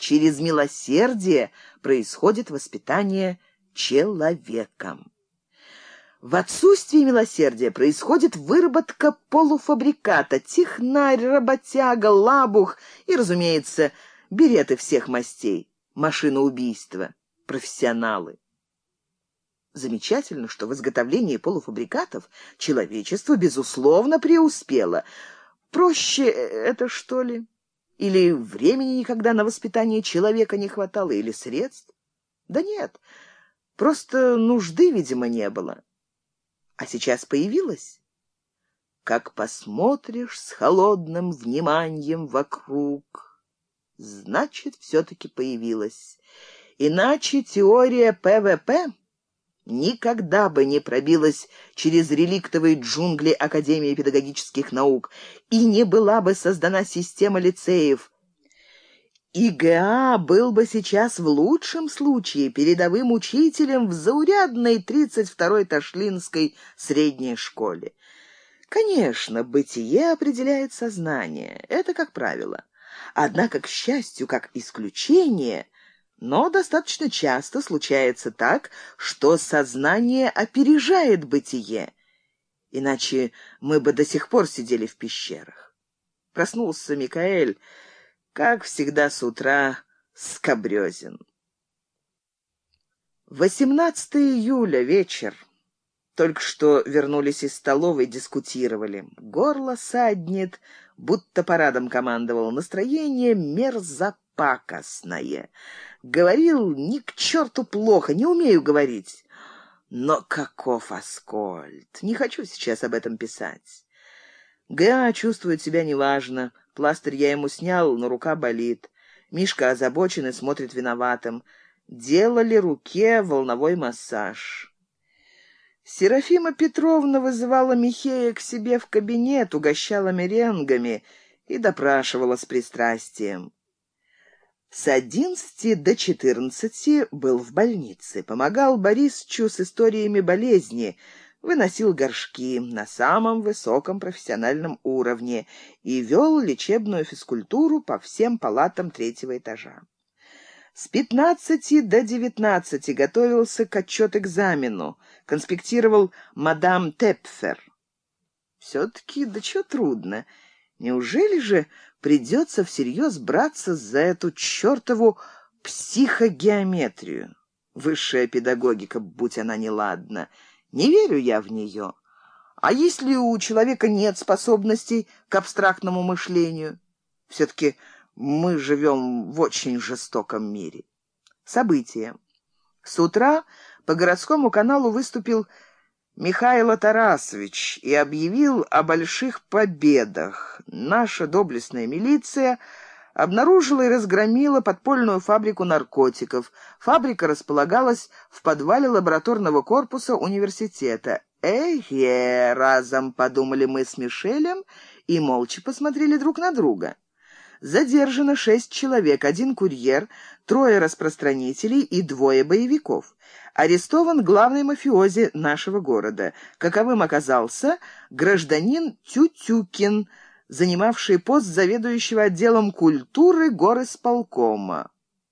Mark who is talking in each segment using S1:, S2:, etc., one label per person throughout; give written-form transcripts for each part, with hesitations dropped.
S1: Через милосердие происходит воспитание человеком. В отсутствии милосердия происходит выработка полуфабриката, технарь, работяга, лабух и, разумеется, береты всех мастей, машина убийства, профессионалы. Замечательно, что в изготовлении полуфабрикатов человечество, безусловно, преуспело. Проще это, что ли? Или времени никогда на воспитание человека не хватало, или средств? Да нет, просто нужды, видимо, не было. А сейчас появилась? Как посмотришь с холодным вниманием вокруг, значит, все-таки появилась. Иначе теория ПВП никогда бы не пробилась через реликтовые джунгли Академии педагогических наук, и не была бы создана система лицеев. ИГА был бы сейчас в лучшем случае передовым учителем в заурядной 32-й Ташлинской средней школе. Конечно, бытие определяет сознание, это как правило. Однако, к счастью, как исключение, но достаточно часто случается так, что сознание опережает бытие. Иначе мы бы до сих пор сидели в пещерах. Проснулся Микаэль, как всегда с утра, скабрёзен. 18 июля, вечер. Только что вернулись из столовой, дискутировали. Горло саднет, будто парадом командовал. Настроение мерзопакостное. Говорил ни к черту плохо, не умею говорить. Но каков Аскольд! Не хочу сейчас об этом писать. Га чувствует себя неважно. Пластырь я ему снял, но рука болит. Мишка озабочен и смотрит виноватым. Делали руке волновой массаж. Серафима Петровна вызывала Михея к себе в кабинет, угощала меренгами и допрашивала с пристрастием. С 11 до 14 был в больнице, помогал Борисычу с историями болезни, выносил горшки на самом высоком профессиональном уровне и вел лечебную физкультуру по всем палатам 3-го этажа. С 15 до 19 готовился к отчет-экзамену, конспектировал мадам Тепфер. Все-таки, да чё трудно? Неужели же придется всерьез браться за эту чертову психогеометрию? Высшая педагогика, будь она неладна. Не верю я в нее. А если у человека нет способностей к абстрактному мышлению? Все-таки мы живем в очень жестоком мире. События. С утра по городскому каналу выступил Михаил Тарасович и объявил о больших победах. Наша доблестная милиция обнаружила и разгромила подпольную фабрику наркотиков. Фабрика располагалась в подвале лабораторного корпуса университета. Разом подумали мы с Мишелем и молча посмотрели друг на друга. Задержано 6 человек, 1 курьер, 3 распространителей и 2 боевиков. Арестован главный мафиози нашего города. Каковым оказался гражданин Тютюкин, занимавший пост заведующего отделом культуры горисполкома.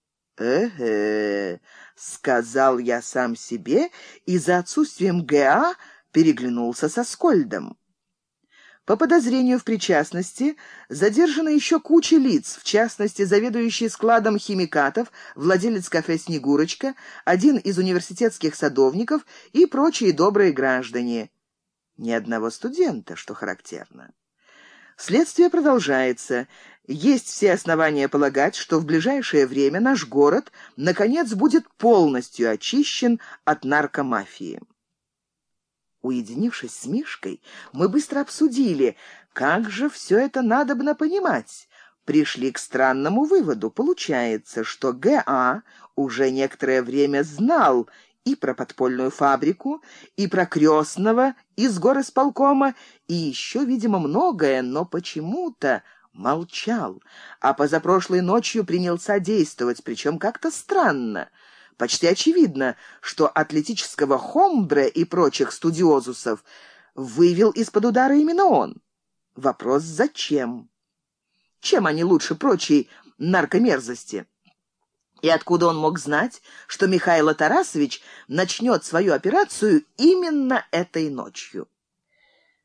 S1: Сказал я сам себе и за отсутствием ГА переглянулся со Аскольдом. По подозрению в причастности задержана еще куча лиц, в частности, заведующий складом химикатов, владелец кафе «Снегурочка», один из университетских садовников и прочие добрые граждане. Ни одного студента, что характерно. Следствие продолжается. Есть все основания полагать, что в ближайшее время наш город, наконец, будет полностью очищен от наркомафии. Уединившись с Мишкой, мы быстро обсудили, как же все это надобно понимать. Пришли к странному выводу. Получается, что ГА уже некоторое время знал и про подпольную фабрику, и про крестного из горисполкома, и еще, видимо, многое, но почему-то молчал, а позапрошлой ночью принялся действовать, причем как-то странно. Почти очевидно, что атлетического Хомбре и прочих студиозусов вывел из-под удара именно он. Вопрос: зачем? Чем они лучше прочей наркомерзости? И откуда он мог знать, что Михаил Тарасович начнет свою операцию именно этой ночью?